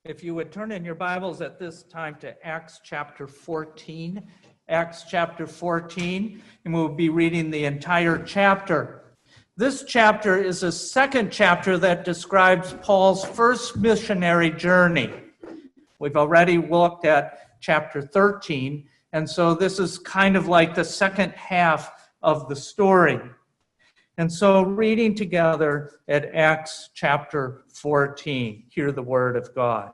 If you would turn in your Bibles at this time to Acts chapter 14. Acts chapter 14, and we'll be reading the entire chapter. This chapter is a second chapter that describes Paul's first missionary journey. We've already looked at chapter 13, and so this is kind of like the second half of the story. And so reading together at Acts chapter 14, hear the word of God.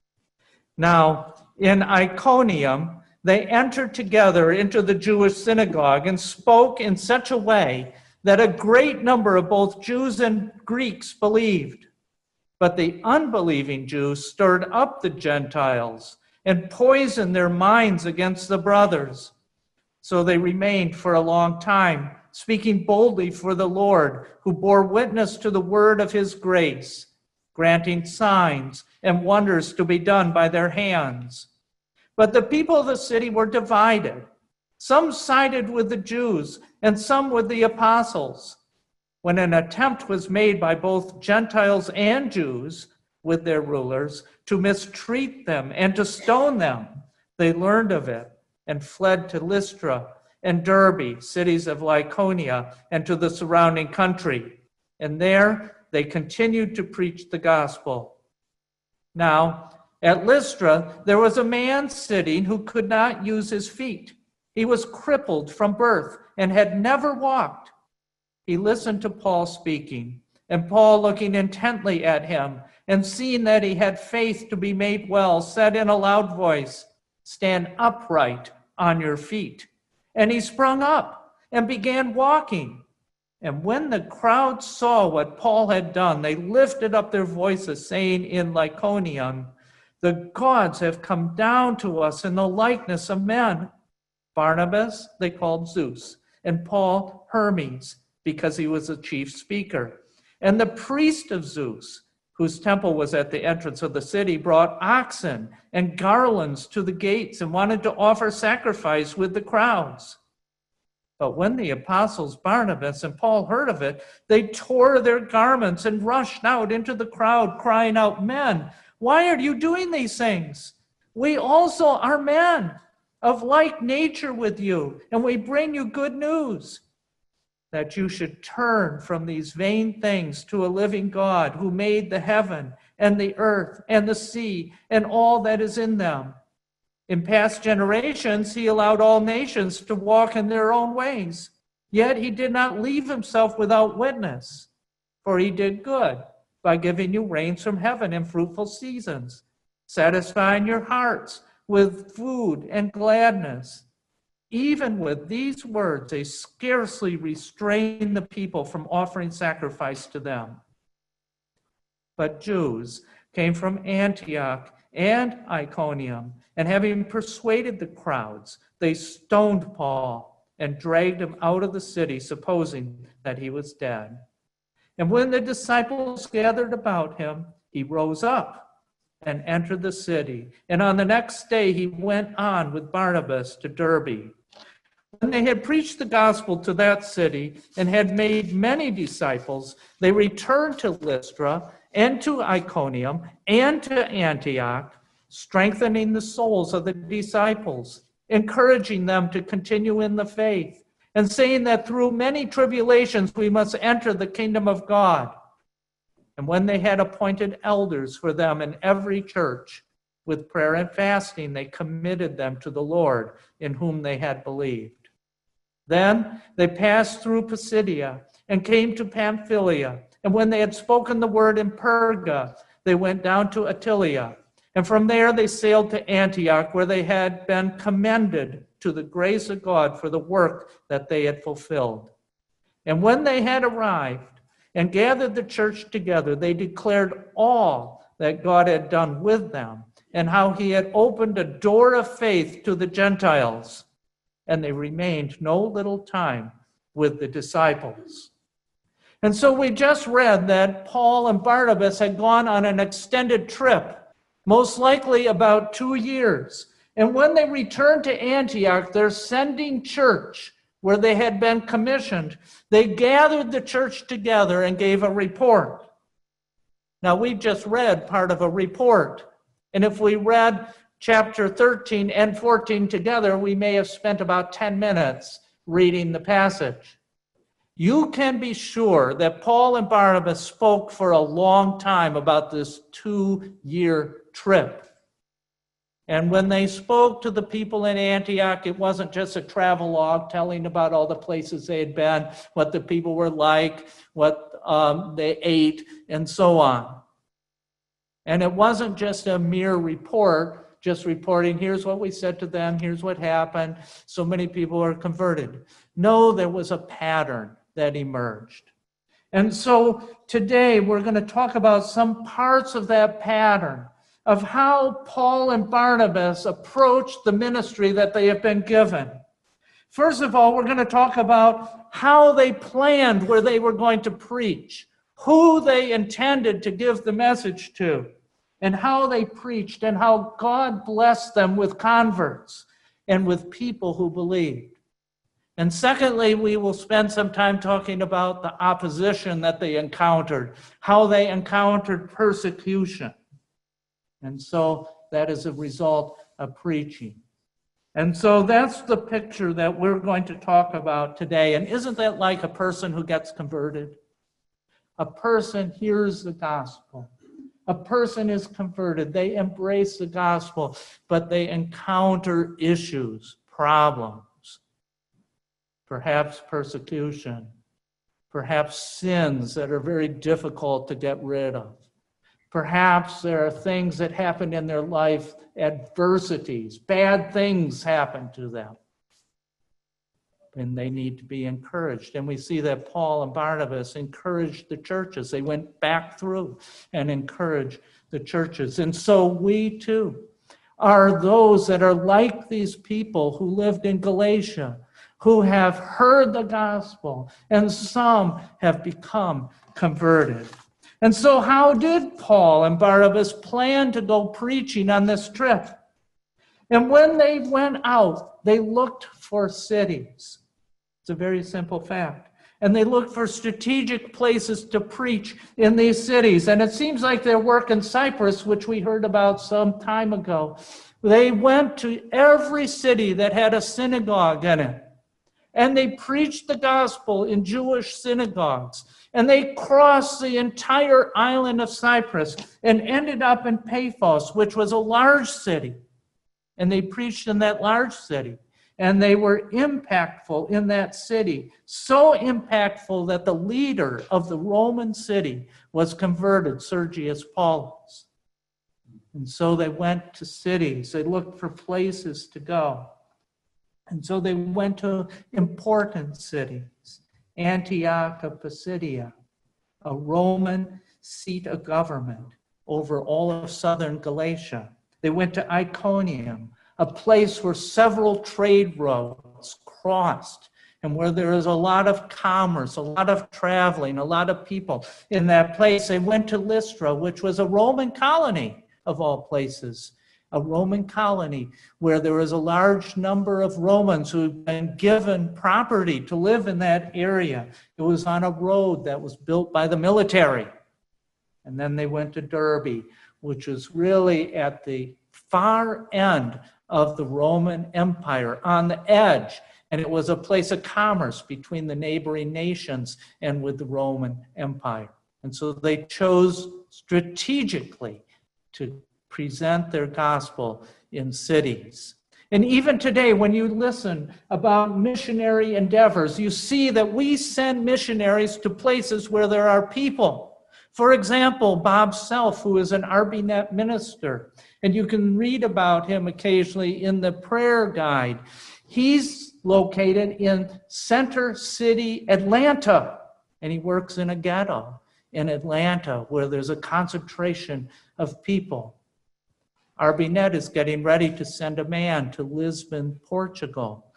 Now, in Iconium, they entered together into the Jewish synagogue and spoke in such a way that a great number of both Jews and Greeks believed. But the unbelieving Jews stirred up the Gentiles and poisoned their minds against the brothers. So they remained for a long time, speaking boldly for the Lord, who bore witness to the word of his grace, granting signs and wonders to be done by their hands. But the people of the city were divided. Some sided with the Jews and some with the apostles. When an attempt was made by both Gentiles and Jews with their rulers to mistreat them and to stone them, they learned of it and fled to Lystra and Derbe, cities of Lycaonia, and to the surrounding country. And there they continued to preach the gospel. Now, at Lystra, there was a man sitting who could not use his feet. He was crippled from birth and had never walked. He listened to Paul speaking, and Paul, looking intently at him and seeing that he had faith to be made well, said in a loud voice, "Stand upright on your feet." And he sprung up and began walking. And when the crowd saw what Paul had done, they lifted up their voices, saying in Lycaonian, "The gods have come down to us in the likeness of men." Barnabas they called Zeus, and Paul Hermes, because he was the chief speaker. And the priest of Zeus, whose temple was at the entrance of the city, brought oxen and garlands to the gates and wanted to offer sacrifice with the crowds. But when the apostles Barnabas and Paul heard of it, they tore their garments and rushed out into the crowd, crying out, "Men, why are you doing these things? We also are men of like nature with you, and we bring you good news, that you should turn from these vain things to a living God who made the heaven and the earth and the sea and all that is in them. In past generations, he allowed all nations to walk in their own ways, yet he did not leave himself without witness, for he did good by giving you rains from heaven in fruitful seasons, satisfying your hearts with food and gladness." Even with these words, they scarcely restrained the people from offering sacrifice to them. But Jews came from Antioch and Iconium, and having persuaded the crowds, they stoned Paul and dragged him out of the city, supposing that he was dead. And when the disciples gathered about him, he rose up and entered the city. And on the next day, he went on with Barnabas to Derbe. When they had preached the gospel to that city and had made many disciples, they returned to Lystra and to Iconium and to Antioch, strengthening the souls of the disciples, encouraging them to continue in the faith, and saying that through many tribulations we must enter the kingdom of God. And when they had appointed elders for them in every church, with prayer and fasting, they committed them to the Lord in whom they had believed. Then they passed through Pisidia and came to Pamphylia. And when they had spoken the word in Perga, they went down to Attalia. And from there they sailed to Antioch, where they had been commended to the grace of God for the work that they had fulfilled. And when they had arrived and gathered the church together, they declared all that God had done with them, and how he had opened a door of faith to the Gentiles. And they remained no little time with the disciples. And so we just read that Paul and Barnabas had gone on an extended trip, most likely about 2 years. And when they returned to Antioch, their sending church, where they had been commissioned, they gathered the church together and gave a report. Now, we've just read part of a report. And if we read chapter 13 and 14 together, we may have spent about 10 minutes reading the passage. You can be sure that Paul and Barnabas spoke for a long time about this 2-year trip. And when they spoke to the people in Antioch, it wasn't just a travelogue telling about all the places they had been, what the people were like, what they ate, and so on. And it wasn't just a mere report, just reporting, here's what we said to them, here's what happened, so many people are converted. No, there was a pattern that emerged. And so today we're going to talk about some parts of that pattern of how Paul and Barnabas approached the ministry that they have been given. First of all, we're going to talk about how they planned where they were going to preach, who they intended to give the message to, and how they preached, and how God blessed them with converts and with people who believed. And secondly, we will spend some time talking about the opposition that they encountered, how they encountered persecution. And so that is a result of preaching. And so that's the picture that we're going to talk about today. And isn't that like a person who gets converted? A person hears the gospel. A person is converted. They embrace the gospel, but they encounter issues, problems. Perhaps persecution, perhaps sins that are very difficult to get rid of. Perhaps there are things that happen in their life, adversities, bad things happen to them. And they need to be encouraged. And we see that Paul and Barnabas encouraged the churches. They went back through and encouraged the churches. And so we too are those that are like these people who lived in Galatia, who have heard the gospel, and some have become converted. And so how did Paul and Barnabas plan to go preaching on this trip? And when they went out, they looked for cities. It's a very simple fact. And they looked for strategic places to preach in these cities. And it seems like their work in Cyprus, which we heard about some time ago, they went to every city that had a synagogue in it. And they preached the gospel in Jewish synagogues. And they crossed the entire island of Cyprus and ended up in Paphos, which was a large city. And they preached in that large city. And they were impactful in that city. So impactful that the leader of the Roman city was converted, Sergius Paulus. And so they went to cities. They looked for places to go. And so they went to important cities. Antioch of Pisidia, a Roman seat of government over all of southern Galatia. They went to Iconium, a place where several trade roads crossed and where there is a lot of commerce, a lot of traveling, a lot of people in that place. They went to Lystra, which was a Roman colony of all places. A Roman colony where there was a large number of Romans who had been given property to live in that area. It was on a road that was built by the military. And then they went to Derbe, which was really at the far end of the Roman Empire, on the edge. And it was a place of commerce between the neighboring nations and with the Roman Empire. And so they chose strategically to present their gospel in cities. And even today, when you listen about missionary endeavors, you see that we send missionaries to places where there are people. For example, Bob Self, who is an RBNet minister, and you can read about him occasionally in the prayer guide. He's located in Center City, Atlanta, and he works in a ghetto in Atlanta where there's a concentration of people. RBNet is getting ready to send a man to Lisbon, Portugal,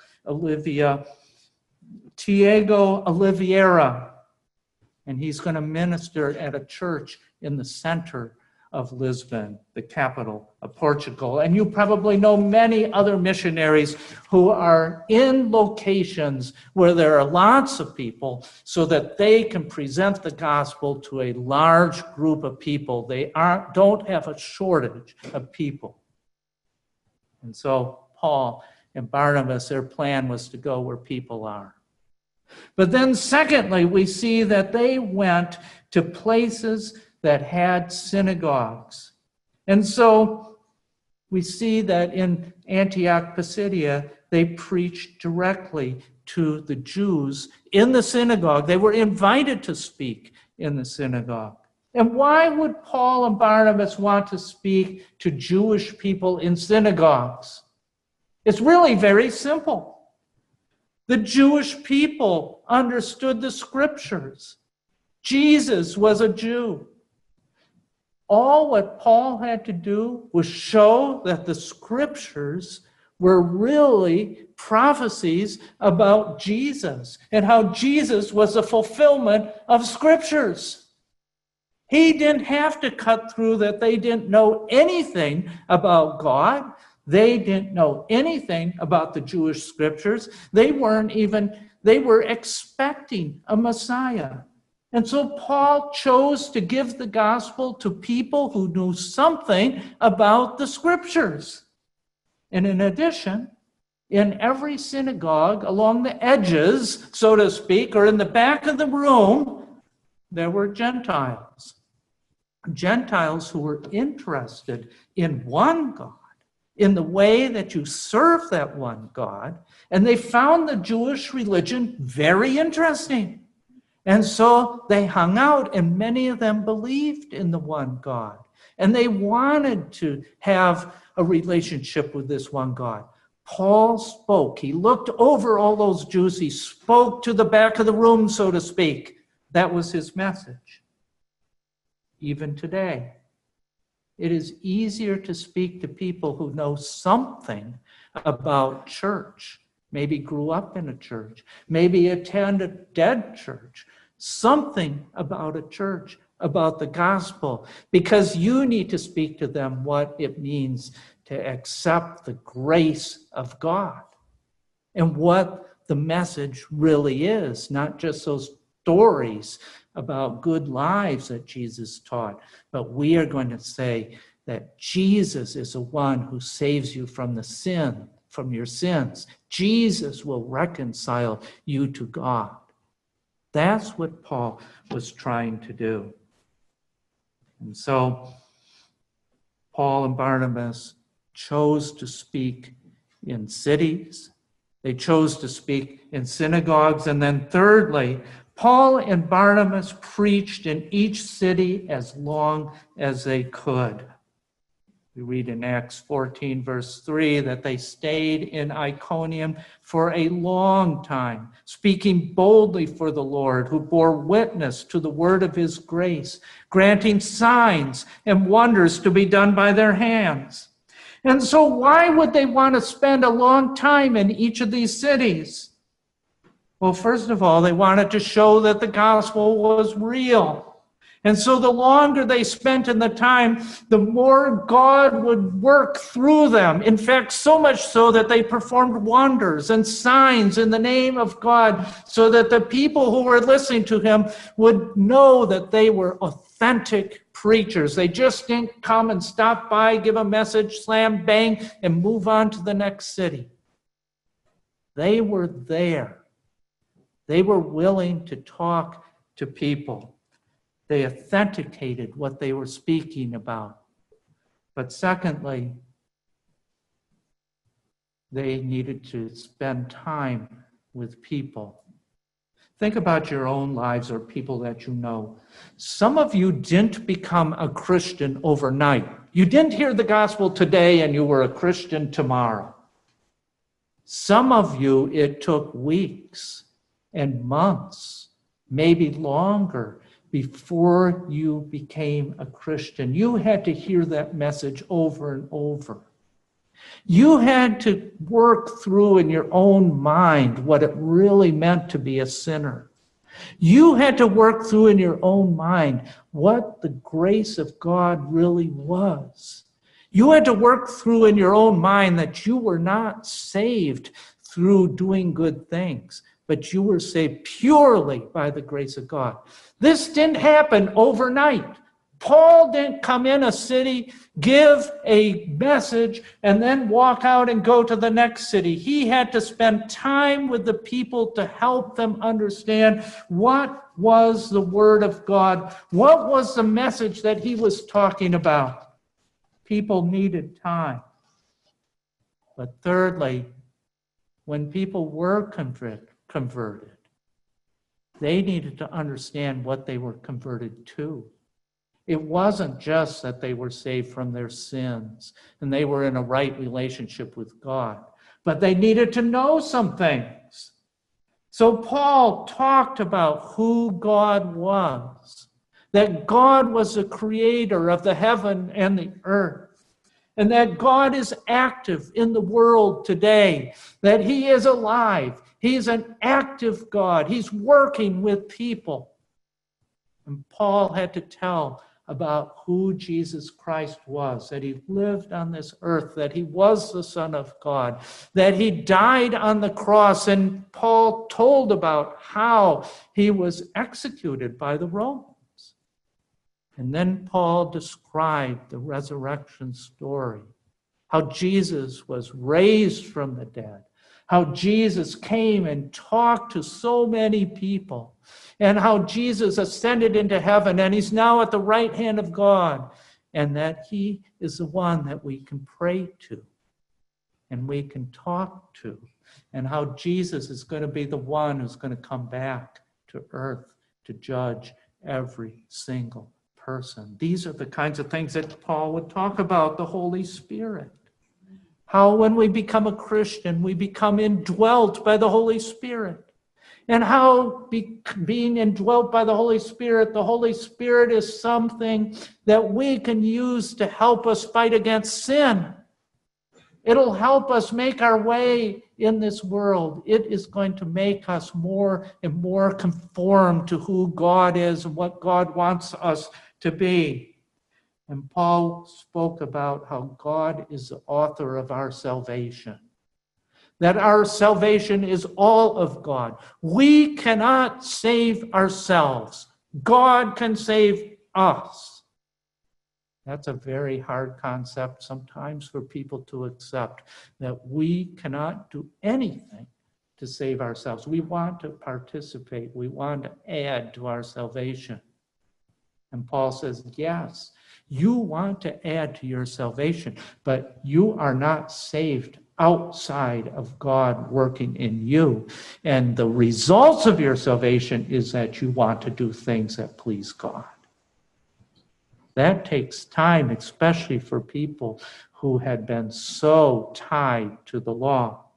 Tiago Oliveira, and he's going to minister at a church in the center of Lisbon, the capital of Portugal. And you probably know many other missionaries who are in locations where there are lots of people so that they can present the gospel to a large group of people. They don't have a shortage of people. And so Paul and Barnabas, their plan was to go where people are. But then secondly, we see that they went to places that had synagogues. And so we see that in Antioch Pisidia, they preached directly to the Jews in the synagogue. They were invited to speak in the synagogue. And why would Paul and Barnabas want to speak to Jewish people in synagogues? It's really very simple. The Jewish people understood the scriptures. Jesus was a Jew. All what Paul had to do was show that the scriptures were really prophecies about Jesus and how Jesus was a fulfillment of scriptures. He didn't have to cut through that they didn't know anything about God. They didn't know anything about the Jewish scriptures. They were expecting a Messiah. And so Paul chose to give the gospel to people who knew something about the scriptures. And in addition, in every synagogue, along the edges, so to speak, or in the back of the room, there were Gentiles. Gentiles who were interested in one God, in the way that you serve that one God, and they found the Jewish religion very interesting. And so they hung out, and many of them believed in the one God. And they wanted to have a relationship with this one God. Paul spoke. He looked over all those Jews. He spoke to the back of the room, so to speak. That was his message. Even today, it is easier to speak to people who know something about church, maybe grew up in a church, maybe attend a dead church, something about a church, about the gospel, because you need to speak to them what it means to accept the grace of God and what the message really is, not just those stories about good lives that Jesus taught, but we are going to say that Jesus is the one who saves you from your sins. Jesus will reconcile you to God. That's what Paul was trying to do. And so Paul and Barnabas chose to speak in cities. They chose to speak in synagogues. And then thirdly, Paul and Barnabas preached in each city as long as they could. We read in Acts 14, verse 3, that they stayed in Iconium for a long time, speaking boldly for the Lord, who bore witness to the word of his grace, granting signs and wonders to be done by their hands. And so why would they want to spend a long time in each of these cities? Well, first of all, they wanted to show that the gospel was real. And so the longer they spent in the time, the more God would work through them. In fact, so much so that they performed wonders and signs in the name of God so that the people who were listening to him would know that they were authentic preachers. They just didn't come and stop by, give a message, slam, bang, and move on to the next city. They were there. They were willing to talk to people. They authenticated what they were speaking about. But secondly, they needed to spend time with people. Think about your own lives or people that you know. Some of you didn't become a Christian overnight. You didn't hear the gospel today and you were a Christian tomorrow. Some of you, it took weeks and months, maybe longer, before you became a Christian. You had to hear that message over and over. You had to work through in your own mind what it really meant to be a sinner. You had to work through in your own mind what the grace of God really was. You had to work through in your own mind that you were not saved through doing good things, but you were saved purely by the grace of God. This didn't happen overnight. Paul didn't come in a city, give a message, and then walk out and go to the next city. He had to spend time with the people to help them understand what was the Word of God, what was the message that he was talking about. People needed time. But thirdly, when people were converted, they needed to understand what they were converted to. It wasn't just that they were saved from their sins and they were in a right relationship with God, but they needed to know some things. So Paul talked about who God was, that God was the creator of the heaven and the earth, and that God is active in the world today, that he is alive. He's an active God. He's working with people. And Paul had to tell about who Jesus Christ was, that he lived on this earth, that he was the Son of God, that he died on the cross. And Paul told about how he was executed by the Romans. And then Paul described the resurrection story, how Jesus was raised from the dead, how Jesus came and talked to so many people, and how Jesus ascended into heaven and he's now at the right hand of God, and that he is the one that we can pray to and we can talk to, and how Jesus is going to be the one who's going to come back to earth to judge every single person. These are the kinds of things that Paul would talk about, the Holy Spirit. How when we become a Christian, we become indwelt by the Holy Spirit. And how being indwelt by the Holy Spirit is something that we can use to help us fight against sin. It'll help us make our way in this world. It is going to make us more and more conformed to who God is and what God wants us to be. And Paul spoke about how God is the author of our salvation, that our salvation is all of God. We cannot save ourselves. God can save us. That's a very hard concept sometimes for people to accept, that we cannot do anything to save ourselves. We want to participate. We want to add to our salvation. And Paul says, yes, you want to add to your salvation, but you are not saved outside of God working in you. And the results of your salvation is that you want to do things that please God. That takes time, especially for people who had been so tied to the law.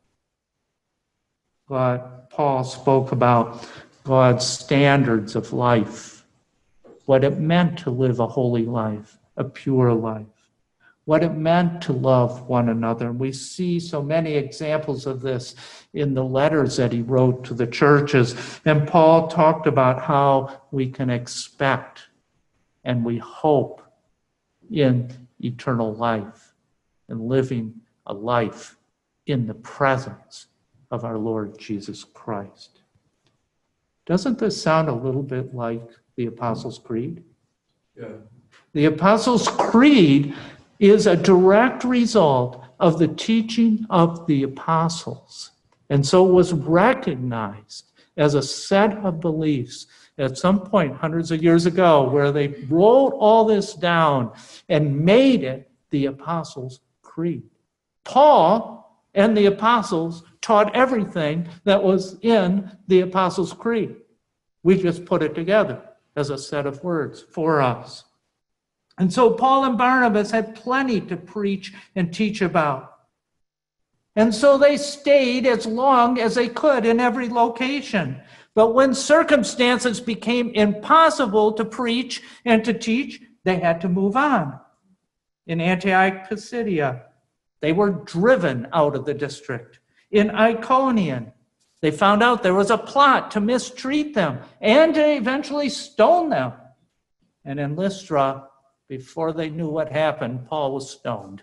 But Paul spoke about God's standards of life, what it meant to live a holy life, a pure life, what it meant to love one another. And we see so many examples of this in the letters that he wrote to the churches. And Paul talked about how we can expect and we hope in eternal life and living a life in the presence of our Lord Jesus Christ. Doesn't this sound a little bit like the Apostles' Creed? Yeah. The Apostles' Creed is a direct result of the teaching of the apostles, and so was recognized as a set of beliefs at some point hundreds of years ago, where they wrote all this down and made it the Apostles' Creed. Paul and the apostles taught everything that was in the Apostles' Creed. We just put it together as a set of words for us. And so Paul and Barnabas had plenty to preach and teach about. And so they stayed as long as they could in every location. But when circumstances became impossible to preach and to teach, they had to move on. In Antioch Pisidia, they were driven out of the district. In Iconium, They found out there was a plot to mistreat them and to eventually stone them. And in Lystra, before they knew what happened, Paul was stoned.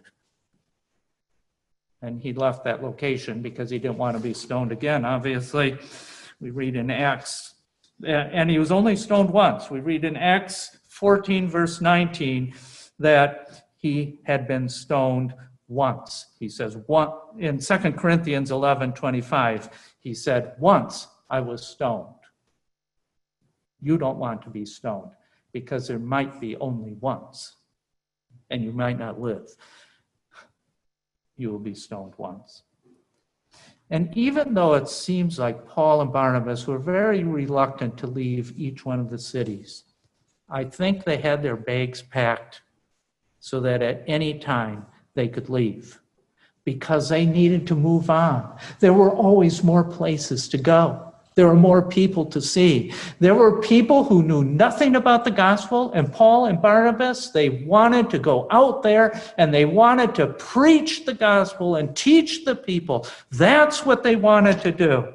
And he left that location because he didn't want to be stoned again, obviously. We read in Acts, and he was only stoned once. We read in Acts 14, verse 19, that he had been stoned once. He says, in 2 Corinthians 11:25, he said, once I was stoned. You don't want to be stoned because there might be only once, and you might not live. You will be stoned once. And even though it seems like Paul and Barnabas were very reluctant to leave each one of the cities, I think they had their bags packed so that at any time they could leave because they needed to move on. There were always more places to go. There were more people to see. There were people who knew nothing about the gospel, and Paul and Barnabas, they wanted to go out there and they wanted to preach the gospel and teach the people. That's what they wanted to do.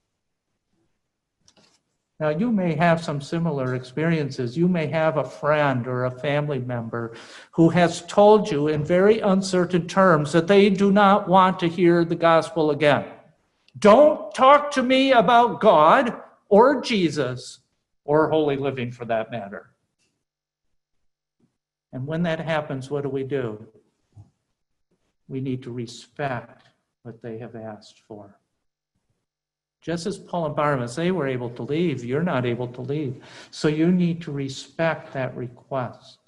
Now, you may have some similar experiences. You may have a friend or a family member who has told you in very uncertain terms that they do not want to hear the gospel again. Don't talk to me about God or Jesus or holy living for that matter. And when that happens, what do? We need to respect what they have asked for. Just as Paul and Barnabas, they were able to leave, you're not able to leave. So you need to respect that request.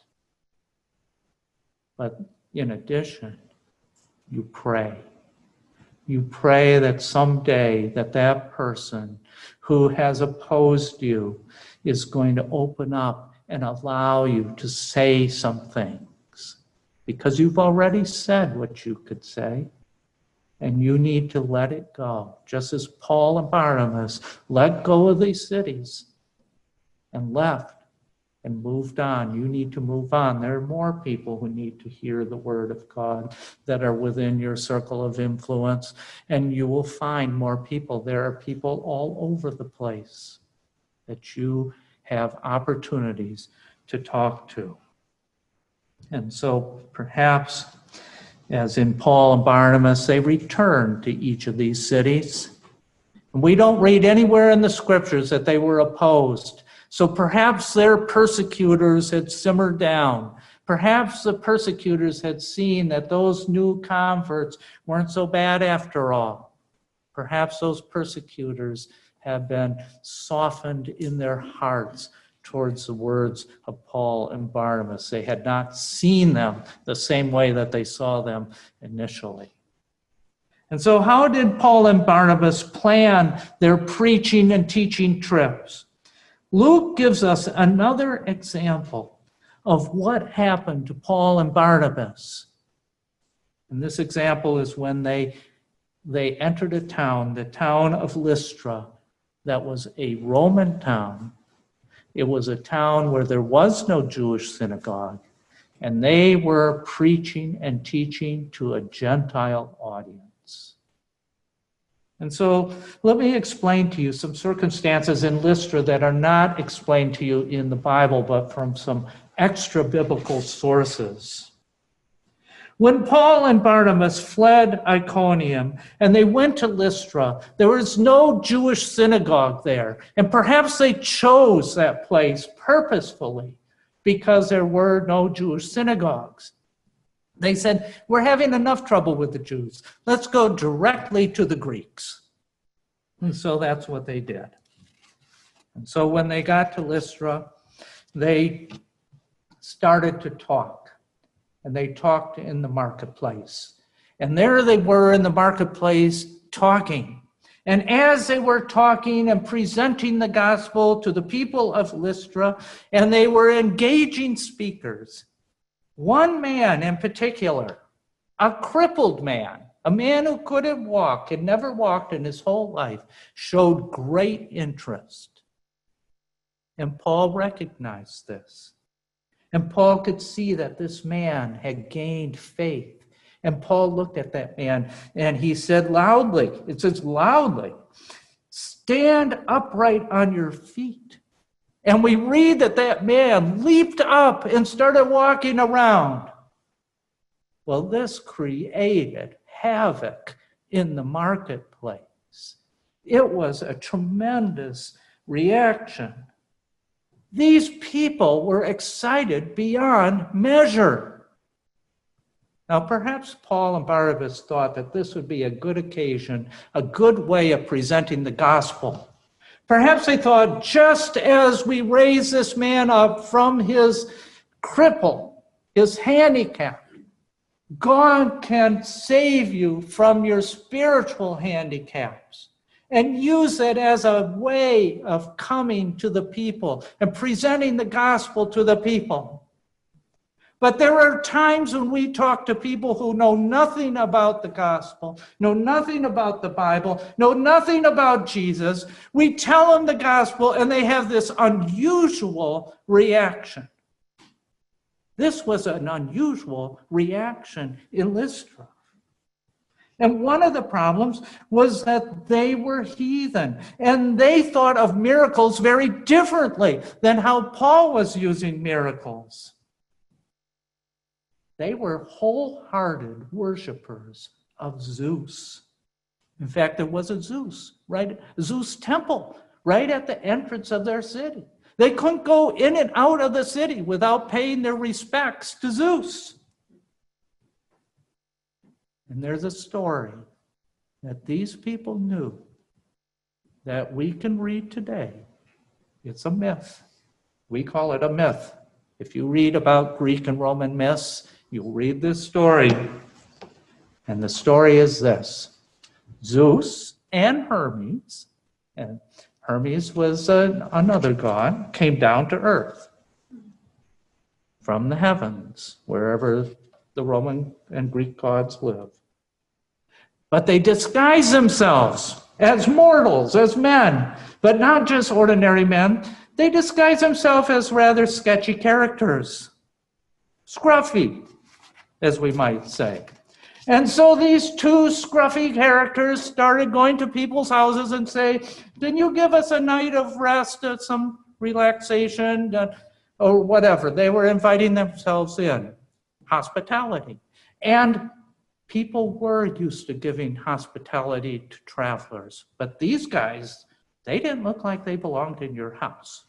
But in addition, you pray. You pray that someday that person who has opposed you is going to open up and allow you to say some things because you've already said what you could say. And you need to let it go, just as Paul and Barnabas let go of these cities and left and moved on. You need to move on. There are more people who need to hear the word of God that are within your circle of influence, and you will find more people. There are people all over the place that you have opportunities to talk to. And so perhaps, as in Paul and Barnabas, they returned to each of these cities. And we don't read anywhere in the scriptures that they were opposed. So perhaps their persecutors had simmered down. Perhaps the persecutors had seen that those new converts weren't so bad after all. Perhaps those persecutors have been softened in their hearts towards the words of Paul and Barnabas. They had not seen them the same way that they saw them initially. And so how did Paul and Barnabas plan their preaching and teaching trips? Luke gives us another example of what happened to Paul and Barnabas. And this example is when they entered a town, the town of Lystra, that was a Roman town. It was a town where there was no Jewish synagogue, and they were preaching and teaching to a Gentile audience. And so let me explain to you some circumstances in Lystra that are not explained to you in the Bible, but from some extra biblical sources. When Paul and Barnabas fled Iconium and they went to Lystra, there was no Jewish synagogue there. And perhaps they chose that place purposefully because there were no Jewish synagogues. They said, we're having enough trouble with the Jews. Let's go directly to the Greeks. And so that's what they did. And so when they got to Lystra, they started to talk. And they talked in the marketplace. And there they were in the marketplace talking. And as they were talking and presenting the gospel to the people of Lystra, and they were engaging speakers, one man in particular, a crippled man, a man who couldn't walk, had never walked in his whole life, showed great interest. And Paul recognized this. And Paul could see that this man had gained faith. And Paul looked at that man and he said loudly, it says loudly, stand upright on your feet. And we read that that man leaped up and started walking around. Well, this created havoc in the marketplace. It was a tremendous reaction. These people were excited beyond measure. Now, perhaps Paul and Barnabas thought that this would be a good occasion, a good way of presenting the gospel. Perhaps they thought, just as we raise this man up from his cripple, his handicap, God can save you from your spiritual handicaps and use it as a way of coming to the people and presenting the gospel to the people. But there are times when we talk to people who know nothing about the gospel, know nothing about the Bible, know nothing about Jesus. We tell them the gospel and they have this unusual reaction. This was an unusual reaction in Lystra. And one of the problems was that they were heathen, and they thought of miracles very differently than how Paul was using miracles. They were wholehearted worshipers of Zeus. In fact, there was a Zeus temple right at the entrance of their city. They couldn't go in and out of the city without paying their respects to Zeus. And there's a story that these people knew that we can read today. It's a myth. We call it a myth. If you read about Greek and Roman myths, you'll read this story. And the story is this. Zeus and Hermes, and Hermes was another god, came down to earth from the heavens, wherever the Roman and Greek gods live. But they disguise themselves as mortals, as men, but not just ordinary men. They disguise themselves as rather sketchy characters, scruffy, as we might say. And so these two scruffy characters started going to people's houses and say, can you give us a night of rest, some relaxation, or whatever? They were inviting themselves in, hospitality. And people were used to giving hospitality to travelers. But these guys, they didn't look like they belonged in your house.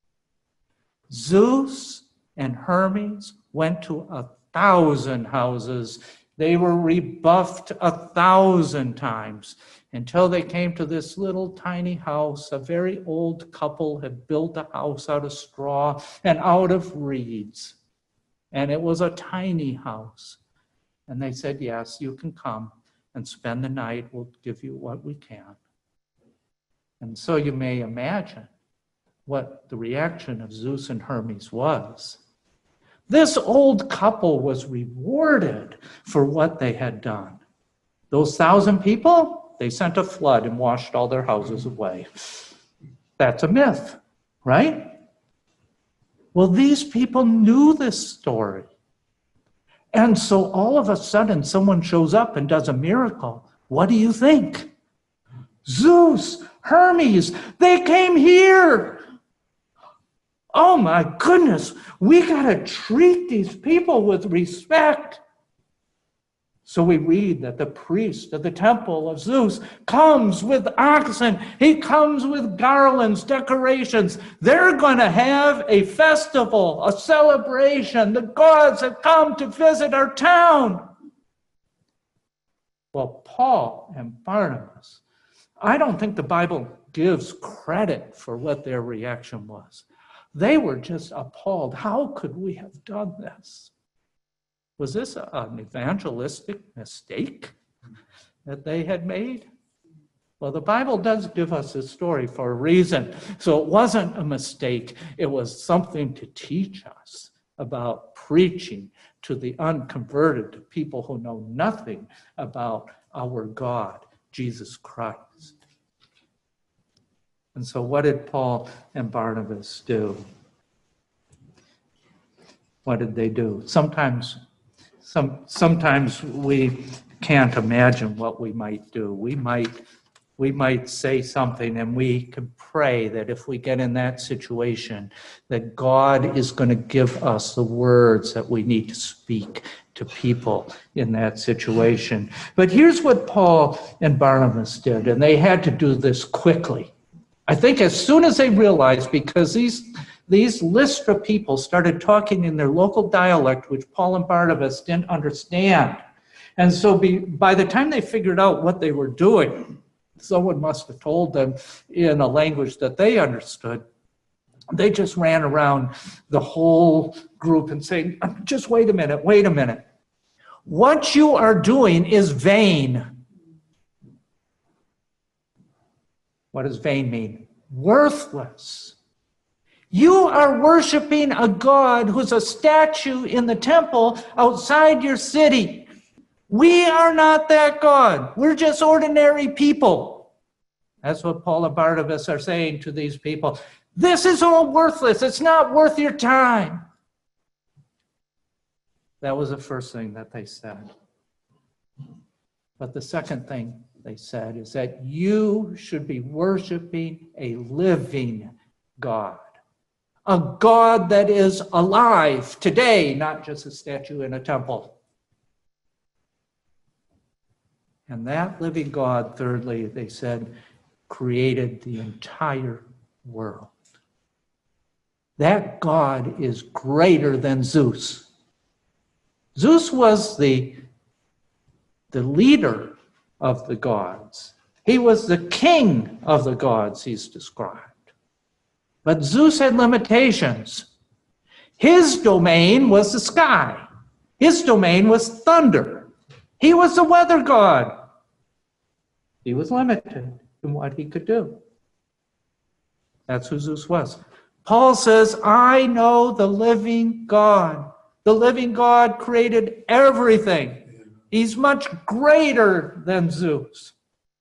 Zeus and Hermes went to 1,000 houses. They were rebuffed 1,000 times until they came to this little tiny house. A very old couple had built a house out of straw and out of reeds. And it was a tiny house. And they said, yes, you can come and spend the night. We'll give you what we can. And so you may imagine what the reaction of Zeus and Hermes was. This old couple was rewarded for what they had done. Those 1,000 people, they sent a flood and washed all their houses away. That's a myth, right? Well, these people knew this story. And so all of a sudden, someone shows up and does a miracle. What do you think? Zeus, Hermes, they came here. Oh my goodness, we got to treat these people with respect. So we read that the priest of the temple of Zeus comes with oxen. He comes with garlands, decorations. They're going to have a festival, a celebration. The gods have come to visit our town. Well, Paul and Barnabas, I don't think the Bible gives credit for what their reaction was. They were just appalled. How could we have done this? Was this an evangelistic mistake that they had made? Well, the Bible does give us this story for a reason. So it wasn't a mistake. It was something to teach us about preaching to the unconverted, to people who know nothing about our God, Jesus Christ. And so what did Paul and Barnabas do? What did they do? Sometimes we can't imagine what we might do. We might we might say something, and we can pray that if we get in that situation, that God is going to give us the words that we need to speak to people in that situation. But here's what Paul and Barnabas did, and they had to do this quickly. I think as soon as they realized, because these Lystra people started talking in their local dialect, which Paul and Barnabas didn't understand. And so by the time they figured out what they were doing, someone must have told them in a language that they understood. They just ran around the whole group and saying, just wait a minute. What you are doing is vain. What does vain mean? Worthless. You are worshiping a God who's a statue in the temple outside your city. We are not that God. We're just ordinary people. That's what Paul and Barnabas are saying to these people. This is all worthless. It's not worth your time. That was the first thing that they said. But the second thing they said is that you should be worshiping a living God. A God that is alive today, not just a statue in a temple. And that living God, thirdly, they said, created the entire world. That God is greater than Zeus. Zeus was the leader of the gods. He was the king of the gods, he's described. But Zeus had limitations. His domain was the sky. His domain was thunder. He was the weather god. He was limited in what he could do. That's who Zeus was. Paul says, I know the living God. The living God created everything. He's much greater than Zeus.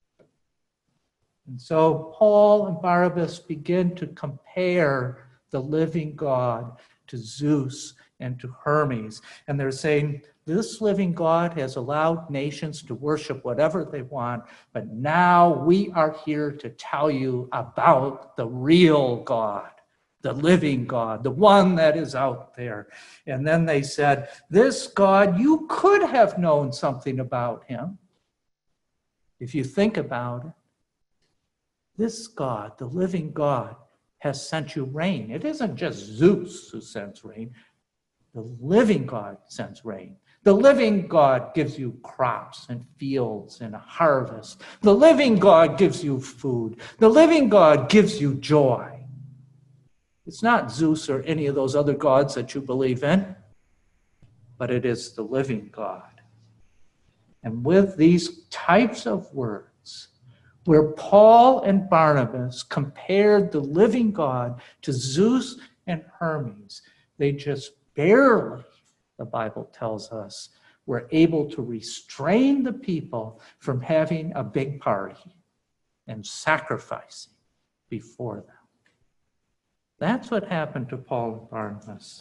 And so Paul and Barnabas begin to compare the living God to Zeus and to Hermes. And they're saying, this living God has allowed nations to worship whatever they want, but now we are here to tell you about the real God, the living God, the one that is out there. And then they said, this God, you could have known something about him. If you think about it, this God, the living God, has sent you rain. It isn't just Zeus who sends rain. The living God sends rain. The living God gives you crops and fields and a harvest. The living God gives you food. The living God gives you joy. It's not Zeus or any of those other gods that you believe in, but it is the living God. And with these types of words, where Paul and Barnabas compared the living God to Zeus and Hermes, they just barely, the Bible tells us, were able to restrain the people from having a big party and sacrificing before them. That's what happened to Paul and Barnabas.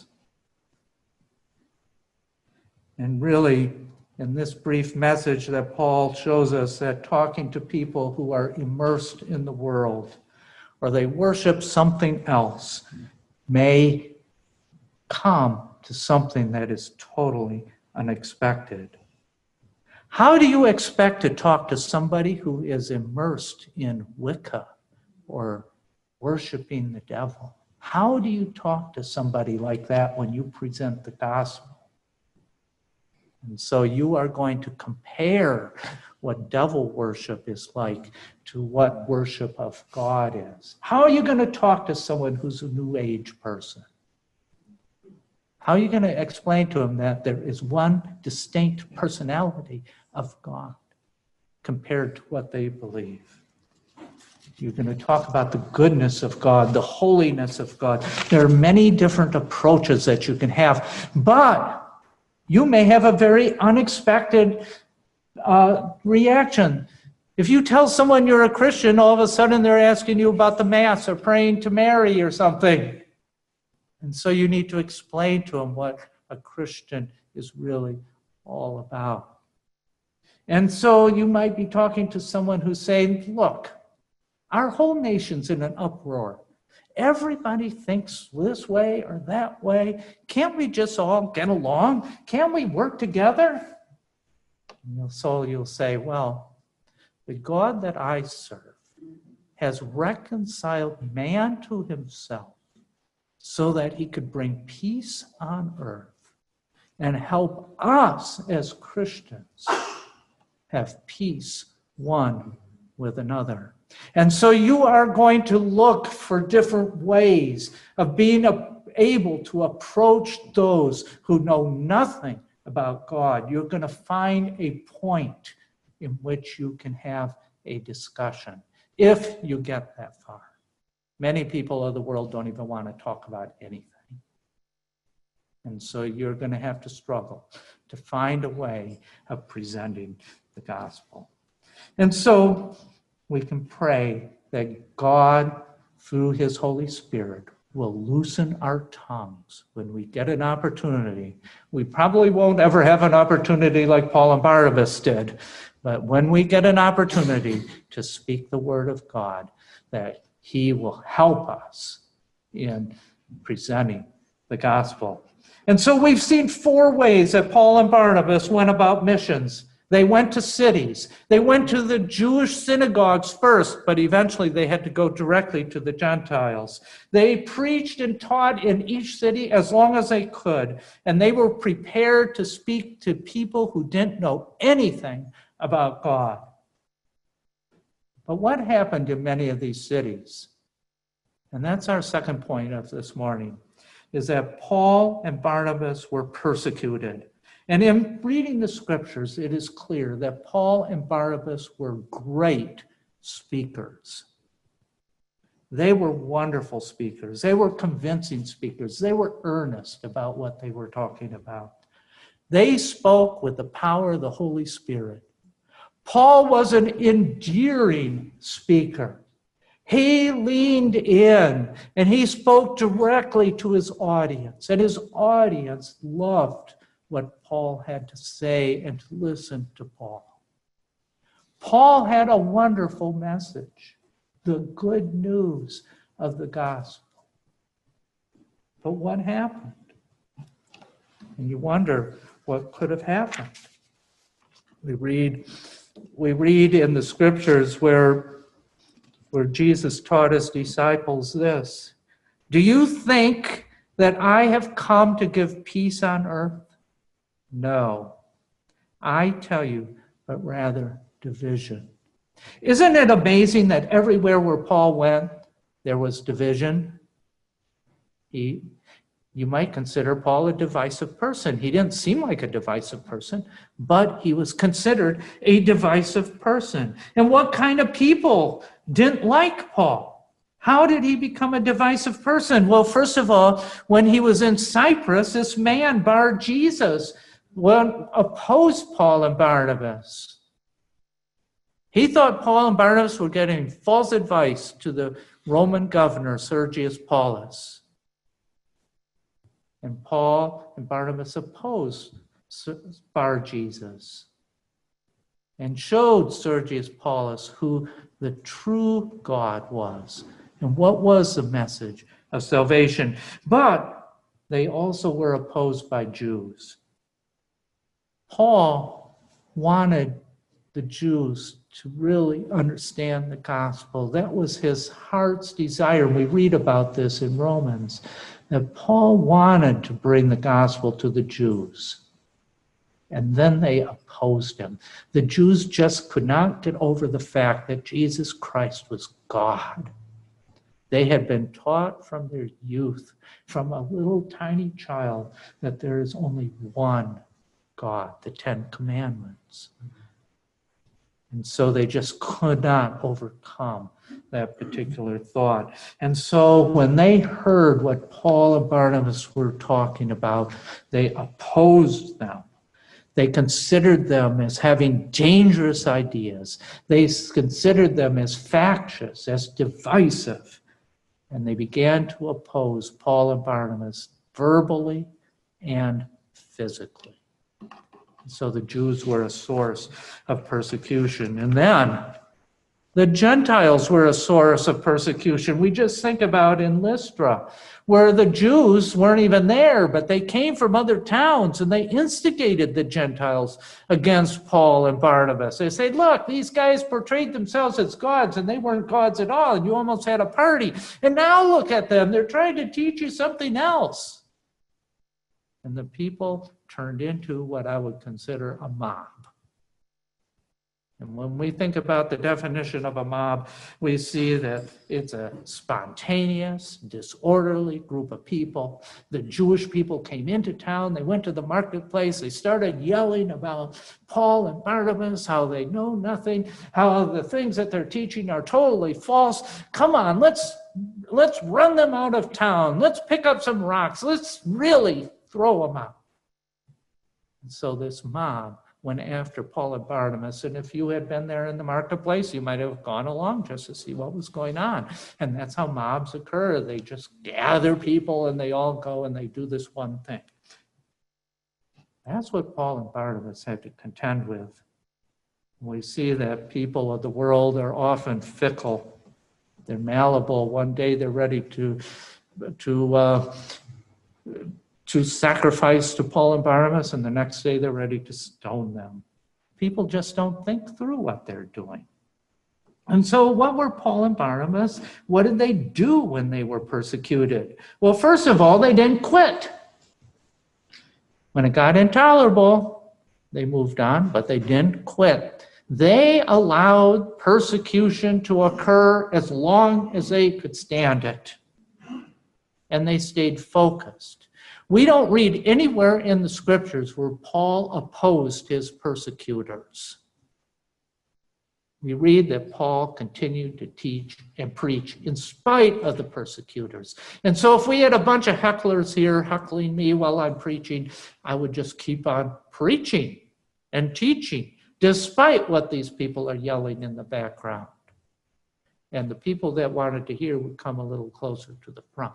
And really, in this brief message that Paul shows us, that talking to people who are immersed in the world or they worship something else may come to something that is totally unexpected. How do you expect to talk to somebody who is immersed in Wicca or worshiping the devil? How do you talk to somebody like that when you present the gospel? And so you are going to compare what devil worship is like to what worship of God is. How are you going to talk to someone who's a New Age person? How are you going to explain to them that there is one distinct personality of God compared to what they believe? You're going to talk about the goodness of God, the holiness of God. There are many different approaches that you can have, but you may have a very unexpected reaction. If you tell someone you're a Christian, all of a sudden they're asking you about the Mass or praying to Mary or something. And so you need to explain to them what a Christian is really all about. And so you might be talking to someone who's saying, look, our whole nation's in an uproar. Everybody thinks this way or that way. Can't we just all get along? Can't we work together? And so you'll say, well, the God that I serve has reconciled man to himself so that he could bring peace on earth and help us as Christians have peace one with another. And so you are going to look for different ways of being able to approach those who know nothing about God. You're going to find a point in which you can have a discussion, if you get that far. Many people of the world don't even want to talk about anything. And so you're going to have to struggle to find a way of presenting the gospel. And so we can pray that God, through his Holy Spirit, will loosen our tongues when we get an opportunity. We probably won't ever have an opportunity like Paul and Barnabas did, but when we get an opportunity to speak the word of God, that he will help us in presenting the gospel. And so we've seen 4 ways that Paul and Barnabas went about missions. They went to cities. They went to the Jewish synagogues first, but eventually they had to go directly to the Gentiles. They preached and taught in each city as long as they could, and they were prepared to speak to people who didn't know anything about God. But what happened in many of these cities? And that's our second point of this morning, is that Paul and Barnabas were persecuted. And in reading the scriptures, it is clear that Paul and Barnabas were great speakers. They were wonderful speakers. They were convincing speakers. They were earnest about what they were talking about. They spoke with the power of the Holy Spirit. Paul was an endearing speaker. He leaned in and he spoke directly to his audience, and his audience loved what Paul had to say and to listen to Paul. Paul had a wonderful message, the good news of the gospel. But what happened? And you wonder what could have happened. We read in the scriptures where Jesus taught his disciples this: do you think that I have come to give peace on earth? No, I tell you, but rather division. Isn't it amazing that everywhere where Paul went, there was division? You might consider Paul a divisive person. He didn't seem like a divisive person, but he was considered a divisive person. And what kind of people didn't like Paul? How did he become a divisive person? Well, first of all, when he was in Cyprus, this man, Bar-Jesus, opposed Paul and Barnabas. He thought Paul and Barnabas were getting false advice to the Roman governor, Sergius Paulus. And Paul and Barnabas opposed Bar-Jesus and showed Sergius Paulus who the true God was and what was the message of salvation. But they also were opposed by Jews. Paul wanted the Jews to really understand the gospel. That was his heart's desire. We read about this in Romans, that Paul wanted to bring the gospel to the Jews. And then they opposed him. The Jews just could not get over the fact that Jesus Christ was God. They had been taught from their youth, from a little tiny child, that there is only one God, the 10 Commandments. And so they just could not overcome that particular thought. And so when they heard what Paul and Barnabas were talking about, they opposed them. They considered them as having dangerous ideas. They considered them as factious, as divisive. And they began to oppose Paul and Barnabas verbally and physically. So the Jews were a source of persecution. And then the Gentiles were a source of persecution. We just think about in Lystra, where the Jews weren't even there, but they came from other towns and they instigated the Gentiles against Paul and Barnabas. They said, look, these guys portrayed themselves as gods and they weren't gods at all. And you almost had a party. And now look at them. They're trying to teach you something else. And the people turned into what I would consider a mob. And when we think about the definition of a mob, we see that it's a spontaneous, disorderly group of people. The Jewish people came into town, they went to the marketplace, they started yelling about Paul and Barnabas, how they know nothing, how the things that they're teaching are totally false. Come on, let's run them out of town. Let's pick up some rocks. Let's really throw them out. And so this mob went after Paul and Barnabas. And if you had been there in the marketplace, you might have gone along just to see what was going on. And that's how mobs occur. They just gather people and they all go and they do this one thing. That's what Paul and Barnabas had to contend with. We see that people of the world are often fickle. They're malleable. One day they're ready to sacrifice to Paul and Barnabas, and the next day they're ready to stone them. People just don't think through what they're doing. And so what were Paul and Barnabas? What did they do when they were persecuted? Well, first of all, they didn't quit. When it got intolerable, they moved on, but they didn't quit. They allowed persecution to occur as long as they could stand it. And they stayed focused. We don't read anywhere in the scriptures where Paul opposed his persecutors. We read that Paul continued to teach and preach in spite of the persecutors. And so if we had a bunch of hecklers here heckling me while I'm preaching, I would just keep on preaching and teaching, despite what these people are yelling in the background. And the people that wanted to hear would come a little closer to the front.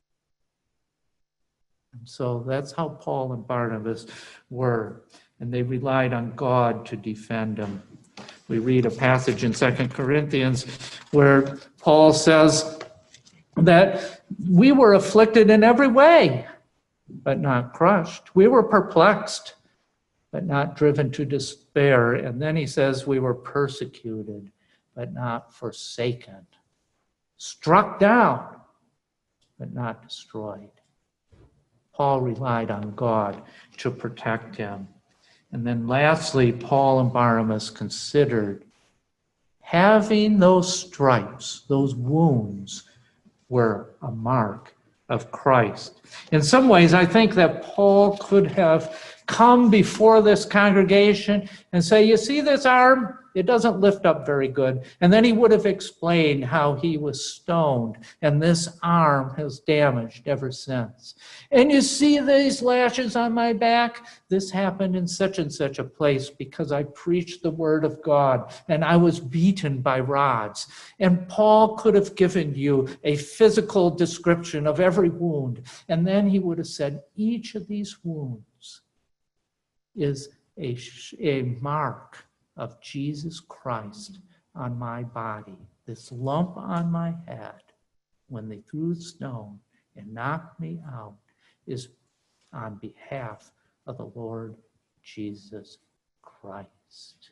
And so that's how Paul and Barnabas were, and they relied on God to defend them. We read a passage in 2 Corinthians where Paul says that we were afflicted in every way, but not crushed. We were perplexed, but not driven to despair. And then he says we were persecuted, but not forsaken. Struck down, but not destroyed. Paul relied on God to protect him. And then lastly, Paul and Barnabas considered having those stripes, those wounds, were a mark of Christ. In some ways, I think that Paul could have come before this congregation and say, you see this arm? It doesn't lift up very good. And then he would have explained how he was stoned and this arm has damaged ever since. And you see these lashes on my back? This happened in such and such a place because I preached the word of God and I was beaten by rods. And Paul could have given you a physical description of every wound. And then he would have said, each of these wounds is a mark of Jesus Christ on my body. This lump on my head, when they threw the stone and knocked me out, is on behalf of the Lord Jesus Christ.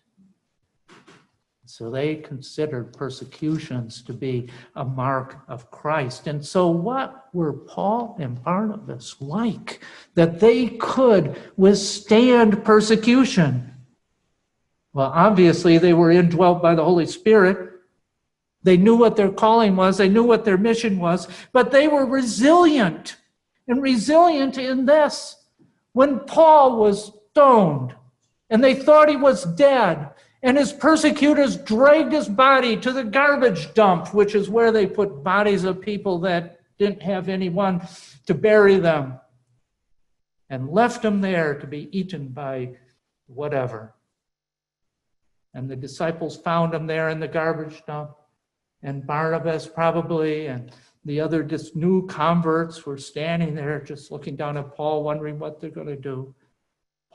So they considered persecutions to be a mark of Christ. And so what were Paul and Barnabas like that they could withstand persecution? Well, obviously, they were indwelt by the Holy Spirit. They knew what their calling was. They knew what their mission was. But they were resilient. And resilient in this. When Paul was stoned and they thought he was dead, and his persecutors dragged his body to the garbage dump, which is where they put bodies of people that didn't have anyone to bury them, and left him there to be eaten by whatever. And the disciples found him there in the garbage dump. And Barnabas probably and the other new converts were standing there just looking down at Paul, wondering what they're going to do.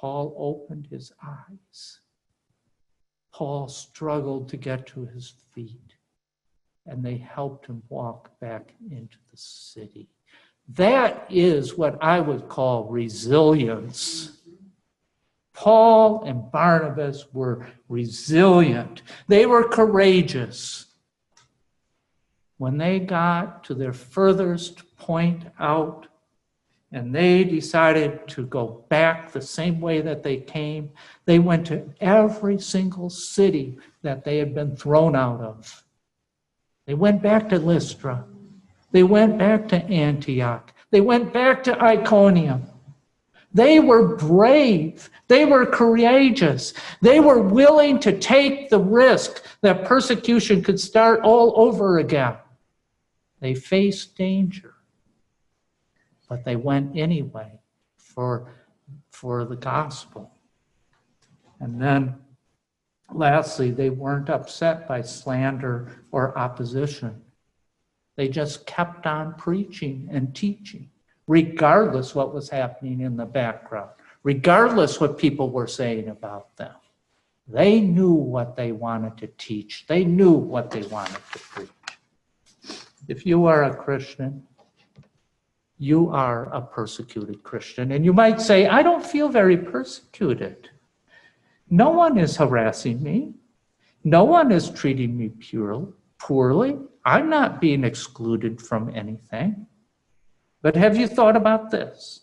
Paul opened his eyes. Paul struggled to get to his feet, and they helped him walk back into the city. That is what I would call resilience. Paul and Barnabas were resilient. They were courageous. When they got to their furthest point out, and they decided to go back the same way that they came, they went to every single city that they had been thrown out of. They went back to Lystra. They went back to Antioch. They went back to Iconium. They were brave. They were courageous. They were willing to take the risk that persecution could start all over again. They faced danger, but they went anyway for the gospel. And then, lastly, they weren't upset by slander or opposition. They just kept on preaching and teaching, regardless what was happening in the background, regardless what people were saying about them. They knew what they wanted to teach. They knew what they wanted to preach. If you are a Christian, you are a persecuted Christian. And you might say, I don't feel very persecuted. No one is harassing me. No one is treating me poorly. I'm not being excluded from anything. But have you thought about this?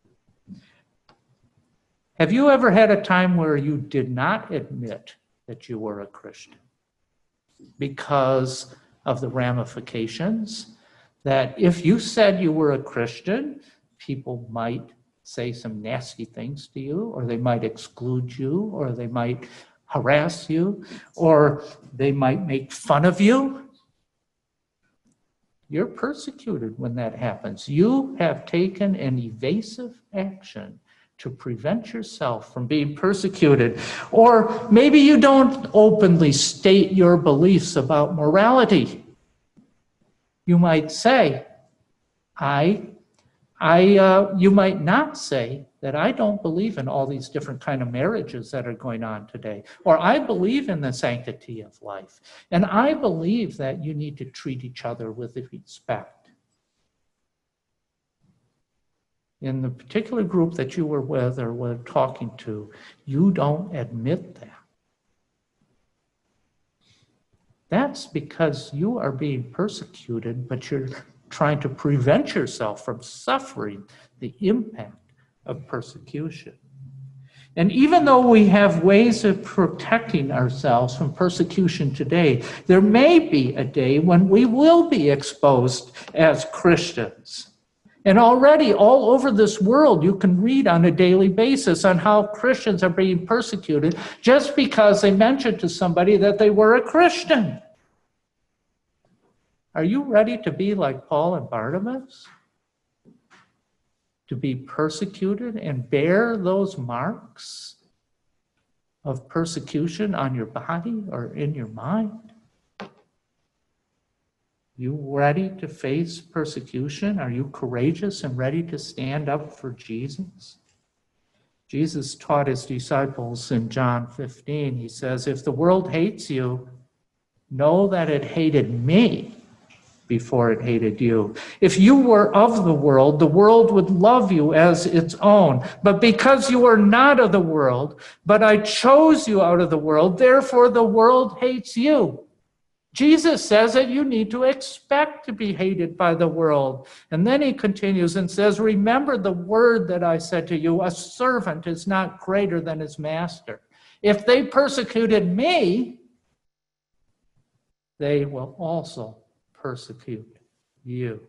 Have you ever had a time where you did not admit that you were a Christian because of the ramifications? That if you said you were a Christian, people might say some nasty things to you, or they might exclude you, or they might harass you, or they might make fun of you. You're persecuted when that happens. You have taken an evasive action to prevent yourself from being persecuted. Or maybe you don't openly state your beliefs about morality. You might say, you might not say that I don't believe in all these different kind of marriages that are going on today, or I believe in the sanctity of life, and I believe that you need to treat each other with respect. In the particular group that you were with or were talking to, you don't admit that. That's because you are being persecuted, but you're trying to prevent yourself from suffering the impact of persecution. And even though we have ways of protecting ourselves from persecution today, there may be a day when we will be exposed as Christians. And already all over this world, you can read on a daily basis on how Christians are being persecuted just because they mentioned to somebody that they were a Christian. Are you ready to be like Paul and Barnabas? To be persecuted and bear those marks of persecution on your body or in your mind? You ready to face persecution? Are you courageous and ready to stand up for Jesus? Jesus taught his disciples in John 15, he says, if the world hates you, know that it hated me before it hated you. If you were of the world would love you as its own. But because you are not of the world, but I chose you out of the world, therefore the world hates you. Jesus says that you need to expect to be hated by the world. And then he continues and says, remember the word that I said to you, a servant is not greater than his master. If they persecuted me, they will also persecute you.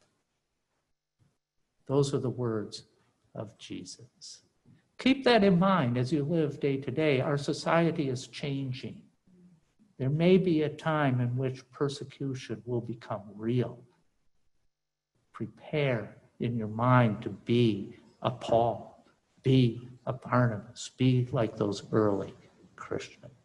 Those are the words of Jesus. Keep that in mind as you live day to day. Our society is changing. There may be a time in which persecution will become real. Prepare in your mind to be a Paul, be a Barnabas, be like those early Christians.